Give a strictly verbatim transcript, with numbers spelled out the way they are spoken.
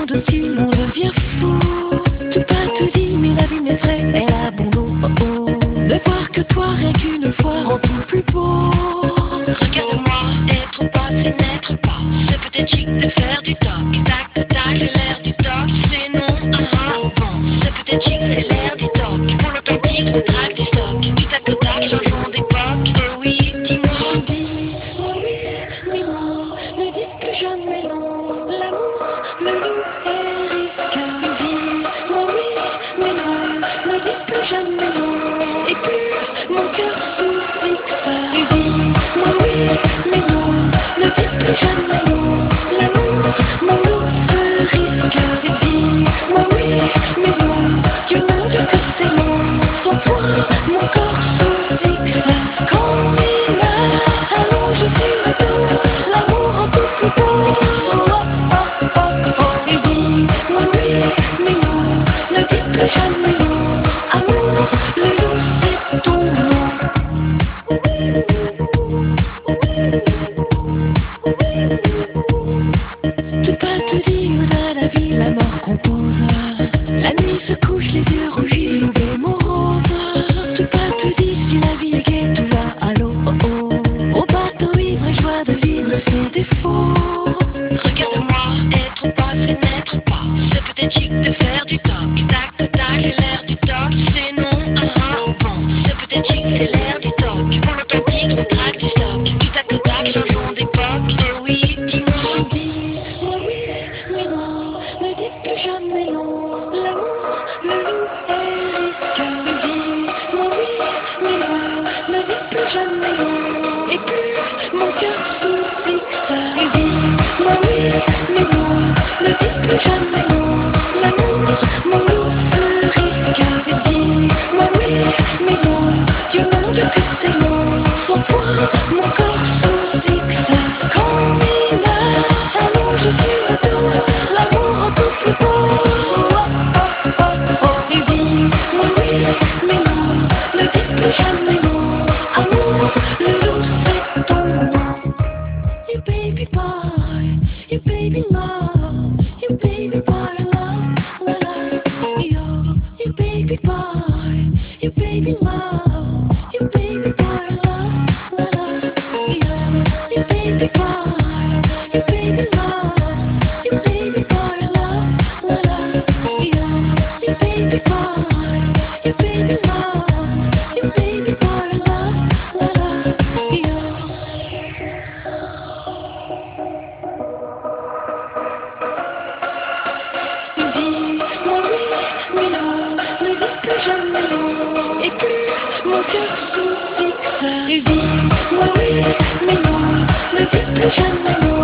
dessus, on devient fou. Tout pas te dit, mais la vie m'effraie, elle a bon dos. Oh oh. Ne voir que toi, rien qu'une fois, rend tout plus beau. Regarde-moi, être pas, c'est n'être pas. C'est peut-être chic de faire du toc. Tac, tac, tac, j'ai l'air du toc. C'est non, ah ah, bon. C'est peut-être chic, c'est l'air du toc. Pour l'authentique, on traque du stock. Du tac au tac, changeons d'époque. Eh oui, dis-moi. Dis-moi oui, mais non, ne dites plus jamais non. L'amour, le loup est risque. Dis-moi oui, mais non, ne dites plus jamais non. Et plus mon cœur se fixe. Dis-moi oui, mais non, ne dites plus jamais non. L'amour, mon loup se risque. Dis-moi oui, mais non, Dieu mon Dieu que c'est non. Sans toi, mon corps se fixe. Quand il meurt, allons je suis le dos. L'amour rend tout plus beau. Oh oh oh oh oh. Et dis-moi oui, mais non, ne dites plus jamais non. Amour, le loup c'est ton nom. Tout pas te dit au-delà la vie, la mort compose. La nuit se couche, les yeux rougis, loup et morose. Tout pas te dit si la vie est gaie, tout va à l'eau. Oh oh. Au bateau ivre et joie de vivre ses défauts. Regarde-moi, être pas, c'est n'être pas. C'est peut-être chic de faire du toc. Tac, tac, tac, j'ai l'air du toc. C'est non, ah ah, bon. C'est peut-être chic, c'est l'air du toc. Pour l'authentique, on traque du stock. Du tac au tac, changeons d'époque. Eh oui, dis-moi. Dis-moi oui, mais non, ne dites plus jamais non. L'amour, le loup est risque. Dis-moi oui, mais non, ne dites plus jamais non. Et plus mon cœur se fixe. Dis-moi oui, mais non, ne dites plus jamais non. L'amour, mon loup se risque. Dis-moi oui, mais non, Dieu mon Dieu que c'est non. Sans toi, mon corps se fixe. Quand il meurt, allons je suis le dos. L'amour rend tout plus beau. Oh oh oh oh. Et dis-moi oui, mais non, ne dites plus jamais non. Amour, le loup c'est ton nom. You baby boy, you baby love, you baby boy love, la la. Yo, you baby boy, you baby love, you baby boy love, la la. Yo, you baby boy, you baby love, you baby boy love, la la. Yo, you baby boy, you baby love, you baby boy love, la la. Yo. Dis-moi oui, mais non, ne dites plus jamais non. Et plus mon cœur se fixe. Dis-moi oui, mais non, ne dites plus jamais non.